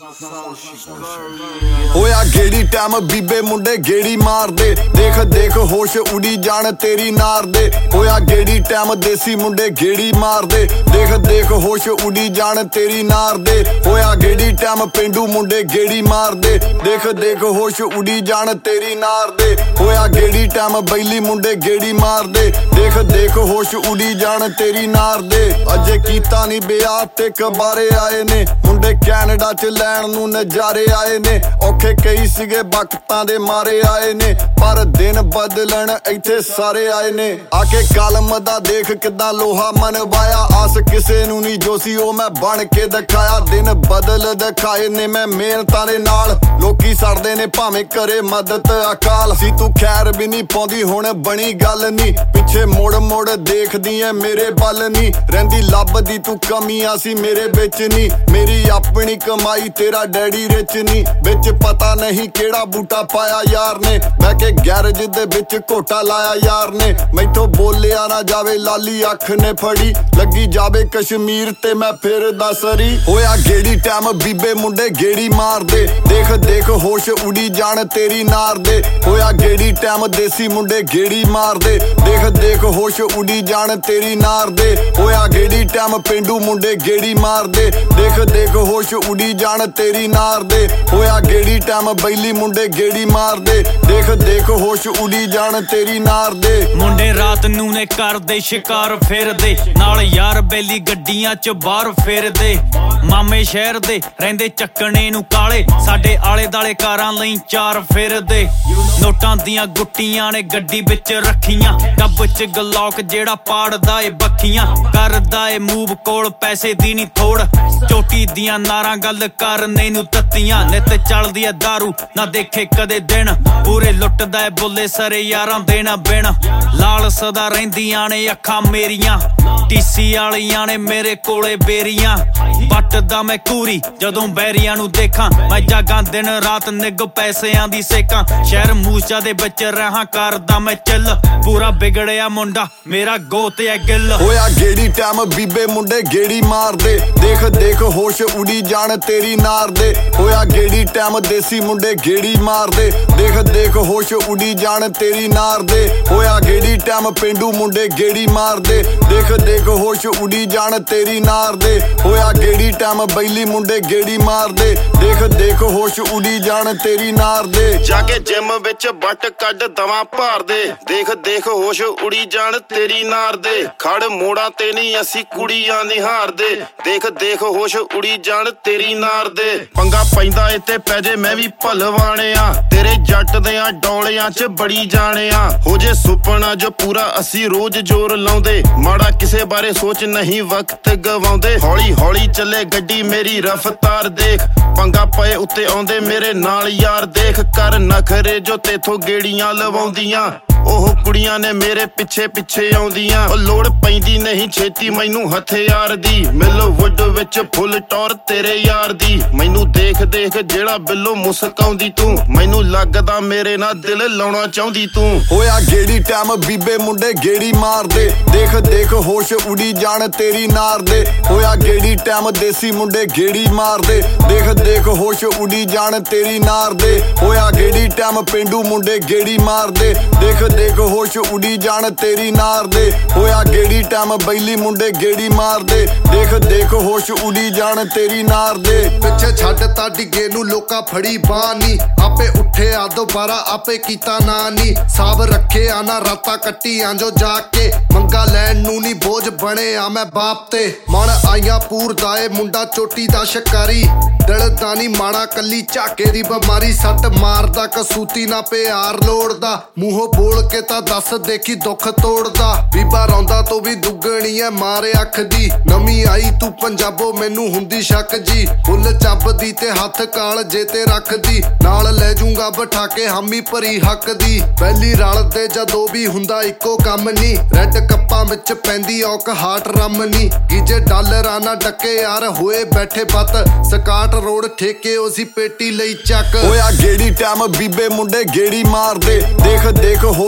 होया गेड़ी टाइम बीबे मुंडे गेड़ी मार दे देख देख होश उड़ी जान तेरी नार दे होया गेड़ी टाइम देसी मुंडे गेड़ी मार दे देख देख होश उड़ी जान तेरी नार दे होया गेड़ी टाइम पेंडू मुंडे गेड़ी मार दे देख देख होश उड़ी जान तेरी नार दे होया गेड़ी टाइम बैली मुंडे गेड़ी मार दे देख देख होश उड़ी जान तेरी नार दे अजे कीता नहीं ब्याह ते कबारे आए ने मुंडे कैनेडा च लैण नूं नजारे आए ने औखे कई सीगे वक्तां दे मारे आए ने पर दिन बदलन इत्थे सारे आए ने आके कलम दा देख किदां लोहा मनवाया आस किसे नूं नहीं जो सी ओ मैं बन के दिखाया दिन बदल दिखाए ने मैं मेहनतां दे नाल लोकी सड़दे ने भावें करे मदद अकाल सी तू खैर भी नहीं पाउंदी हुण बनी गल नहीं पिछे मुड़ मुड़ देखदी ऐ मेरे बल नहीं रहिंदी लभदी तू कमियां सी मेरे विच नहीं मेरी अपनी कमाई तेरा डैडी रिच नहीं बिच पता नहीं केड़ा बूटा पाया यार ने मैं के गैरेज दे बिच घोटा लाया यार ने मैथों बोलिया ना जावे लाली अख ने फड़ी लगी जावे कश्मीर ते मैं फिर दसरी होया गेड़ी टाइम बीबे मुंडे गेड़ी मार दे देख देख होश उड़ी जान तेरी नार दे होया गेड़ी टाइम देसी मुंडे गेड़ी मार दे देख देख होश उड़ी जान तेरी नार दे होया गेड़ी टाइम पेंडू मुंडे गेड़ी मार दे देख देख होश उड़ी जान तेरी नार दे होया गेड़ी टाइम बैली मुंडे गेड़ी मार दे देख देख होश उड़ी जान तेरी नार दे मुंडे रात नू ने करदे शिकार फिरदे नाल यार बेली गड्डियां च बाहर फिरदे मामे शहर दे रहिंदे चक्कणे नू काले साडे आले दाले कारां लई चार फिरदे नोटां दियां गुट्टियां ने गड्डी विच रखियां डब च गलौक जेड़ा पाड़दा ए बखियां करदा ए मूव कोल पैसे दी नी थोड़ चोटी दियां नारां गल करने नू तत्तियां नित चलदी ए दारू ना देखे कदे दिन पूरे लुटदा ए बुल्ले सरे यारां देना बिन लाल सदा रहिंदियां ने अखां मेरियां टीसी वालियां ने मेरे कोले बेरियां पटदा मैं कूरी जदों बैरियां नू देखां मैं जागां दिन रात निग पैसियां दी सेकां शहर मूसा दे विच रहां करदा मैं चिल पूरा बिगड़िया मुंडा मेरा गोत है गिल होया गेड़ी टाइम बीबे मुंडे गेड़ी मार दे देख देख होश उड़ी जान तेरी नार दे होया गेड़ी टाइम देसी मुंडे गेड़ी मार दे देख देख होश उड़ी जान तेरी नार दे होया गेड़ी टाइम पेंडू मुंडे गेड़ी मार दे देख देख होश उड़ी जान तेरी नार दे होया गेड़ी टाइम बैली मुंडे गेड़ी मार दे देख देख होश उड़ी जान तेरी नार दे जाके जिम विच बट कड दवा भार दे देख देख होश उड़ी जान तेरी नार दे खड़ मोड़ा ते नहीं असी कुड़ियां निहार दे देख देख होश उड़ी जान तेरी नार दे पंगा पैंदा इत्ते पैजे मैं भी भलवाने आ तेरे जट देयां डोलियां च बड़ी जाने आ हो जे सुपना जो पूरा असी रोज जोर लाउंदे माड़ा किसे बारे सोच नहीं वक्त गवाउंदे हौली हौली चले गड्डी मेरी रफ्तार देख पंगा पए उत्ते आउंदे मेरे नाल यार देख कर नखरे जो तेथों गेड़ियां लवाउंदियां ओह कुड़ियां ने मेरे पिछे पिछे आउंदियां ओ लोड़ पैंदी नहीं छेती मैनू हथियार दी मिलो वुड विच फुल टौर तेरे यार दी मैनू देख देख जेड़ा बिल्लो मुस्काउंदी तू मैनू लगदा मेरे नाल दिल लाउणा चाहुंदी तू होया गेड़ी टाइम बीबे मुंडे गेड़ी मार दे देख देख होश उड़ी जान तेरी नार दे होया गेड़ी टाइम देसी मुंडे गेड़ी मार दे देख देख होश उड़ी जान तेरी नार दे होया गेड़ी टाइम पेंडू मुंडे गेड़ी मार दे देख देख होश उड़ी जान तेरी नार दे होया गेड़ी टाइम बैली मुंडे गेड़ी मार दे देख देख होश उड़ी जान तेरी नार दे पिछे छड्ड ता डिगे नू लोका फड़ी बानी आपे उठे आ दोबारा आपे कीता ना नी साब रखे आना राता कट्टी आ जो जाके मंगा लैन नू नी बोझ बने आ मैं बाप ते मन आईया पूर दाए मुंडा चोटी दा शिकारी दिल दानी माड़ा कली झाके दी बमारी सट मारदा कसूती ना प्यार लोड़दा मूहों बोल के ता दस देखी दुख तोड़दा बीबा रौंदा तो भी दुगणी है मारे अख दी नमी आई तू पंजाबो मैनू हुंदी शक जी फुल ਚੱਬਦੀ ते हथ काल जे ते रखदी नाल ले जूंगा बिठा के हामी भरी हक दी पहली रलदे जदों भी हुंदा इक्को कम नी रैड कप्पां विच पैंदी औक हाट रम नी गीजे डॉलरां ना डके यार होए बैठे बत स्काट रोड ठेके उसी पेटी लई चक होया गेड़ी टाइम बीबे मुंडे गेड़ी मार दे देख देख होश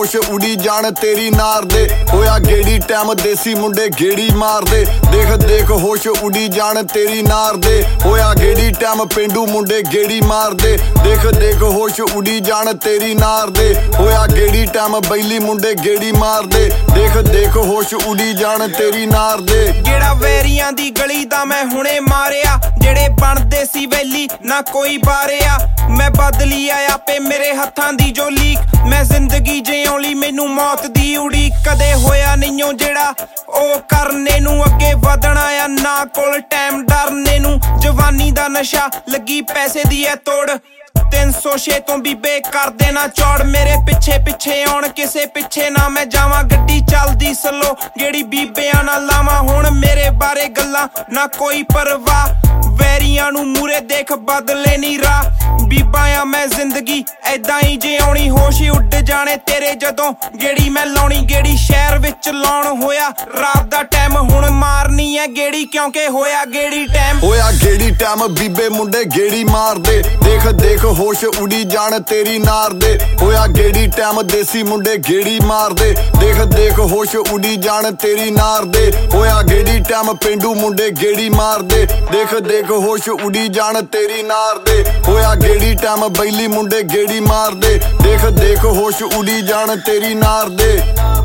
ਹੋਸ਼ ਉਡੀ ਜਾਣ ਤੇਰੀ ਨਾਰ ਦੇ ਹੋਇਆ ਗੇੜੀ ਟਾਈਮ ਦੇਸੀ ਮੁੰਡੇ ਗੇੜੀ ਮਾਰਦੇ ਦੇਖ ਦੇਖ ਹੋਸ਼ ਉਡੀ ਜਾਣ ਤੇਰੀ ਨਾਰ ਦੇ ਹੋਇਆ ਗੇੜੀ ਟਾਈਮ ਪਿੰਡੂ ਮੁੰਡੇ ਗੇੜੀ ਮਾਰਦੇ ਦੇਖ ਦੇਖ ਹੋਸ਼ ਉਡੀ ਜਾਣ ਤੇਰੀ ਨਾਰ ਦੇ ਹੋਇਆ ਗੇੜੀ ਟਾਈਮ ਬੈਲੀ ਮੁੰਡੇ ਗੇੜੀ ਮਾਰਦੇ ਦੇਖ ਦੇਖ ਹੋਸ਼ ਉਡੀ ਜਾਣ ਤੇਰੀ ਨਾਰ ਦੇ ਜਿਹੜਾ ਵੈਰੀਆਂ ਦੀ ਗਲੀ ਦਾ ਮੈਂ ਹੁਣੇ ਮਾਰਿਆ ਜਿਹੜੇ ਬਣਦੇ ਸੀ ਵੈਲੀ ਨਾ ਕੋਈ ਬਾਰਿਆ ਮੈਂ ਬਦਲੀ ਆ ਆਪੇ ਮੇਰੇ ਹੱਥਾਂ ਦੀ ਜੋ ਲੀਕ ਮੈਂ ਜ਼ਿੰਦਗੀ ਜਿਉਣ ਲਈ ਮੈਨੂੰ ਮੌਤ ਦੀ ਉਡੀਕ ਕਦੇ ਹੋਇਆ ਨਹੀਂਓ ਜਿਹੜਾ ਉਹ ਕਰਨੇ ਨੂੰ ਅੱਗੇ ਵਧਣਾ ਆ ਨਾ ਕੋਲ ਟਾਈਮ ਡਰਨੇ ਨੂੰ ਜਵਾਨੀ ਦਾ ਨਸ਼ਾ ਲੱਗੀ ਪੈਸੇ ਦੀ ਐ ਤੋੜ 306 ਤੋਂ ਬੀਬੇ ਕਰ ਦੇਣਾ ਚੌੜ ਮੇਰੇ ਪਿੱਛੇ ਪਿੱਛੇ ਆਉਣ ਕਿਸੇ ਪਿੱਛੇ ਨਾ ਮੈਂ ਜਾਵਾਂ ਗੱਡੀ ਚੱਲਦੀ ਸਲੋ ਜਿਹੜੀ ਬੀਬਿਆਂ ਨਾਲ ਲਾਵਾਂ ਹੁਣ ਮੇਰੇ ਬਾਰੇ ਗੱਲਾਂ ਨਾ ਕੋਈ ਪਰਵਾਹ ਵੈਰੀਆਂ ਨੂੰ ਮੂਰੇ ਦੇਖ ਬਦਲੇ ਨੀ ਰਾਹ ਬੀਬਾ ਆ ਮੈਂ ਜ਼ਿੰਦਗੀ ਐਦਾਂ ਹੀ ਜਿਉਣੀ ਹੋਸ਼ ਹੀ ਉੱਡ ਜਾਣੇ ਤੇਰੇ ਜਦੋਂ ਗੇੜੀ ਮੈਂ ਲਾਉਣੀ ਗੇੜੀ ਸ਼ਹਿਰ ਵਿੱਚ ਲਾਉਣ ਹੋਇਆ ਰਾਤ ਦਾ ਟਾਈਮ ਹੁਣ ਮਾਰਨੀ ਐ ਗੇੜੀ ਕਿਉਂਕਿ ਹੋਇਆ ਗੇੜੀ ਟਾਈਮ ਬੀਬੇ ਮੁੰਡੇ ਗੇੜੀ ਮਾਰਦੇ ਦੇਖ ਦੇਖ ਹੋਸ਼ ਉਡੀ ਜਾਣ ਤੇਰੀ ਨਾਰ ਦੇ ਹੋਇਆ ਗੇੜੀ ਟਾਈਮ ਦੇਸੀ ਮੁੰਡੇ ਗੇੜੀ ਮਾਰਦੇ ਦੇਖ ਦੇਖ ਹੋਸ਼ ਉਡੀ ਜਾਣ ਤੇਰੀ ਨਾਰ ਦੇ ਹੋਇਆ ਗੇੜੀ ਟਾਈਮ ਪਿੰਡੂ ਮੁੰਡੇ ਗੇੜੀ ਮਾਰਦੇ ਦੇਖ ਦੇਖ ਹੋਸ਼ ਉਡੀ ਜਾਣ ਤੇਰੀ ਨਾਰ ਦੇ ਹੋਇਆ ਗੇੜੀ ਟਾਈਮ ਬੈਲੀ ਮੁੰਡੇ ਗੇੜੀ ਮਾਰਦੇ ਦੇਖ ਦੇਖ ਹੋਸ਼ ਉਡੀ ਜਾਣ ਤੇਰੀ ਨਾਰ ਦੇ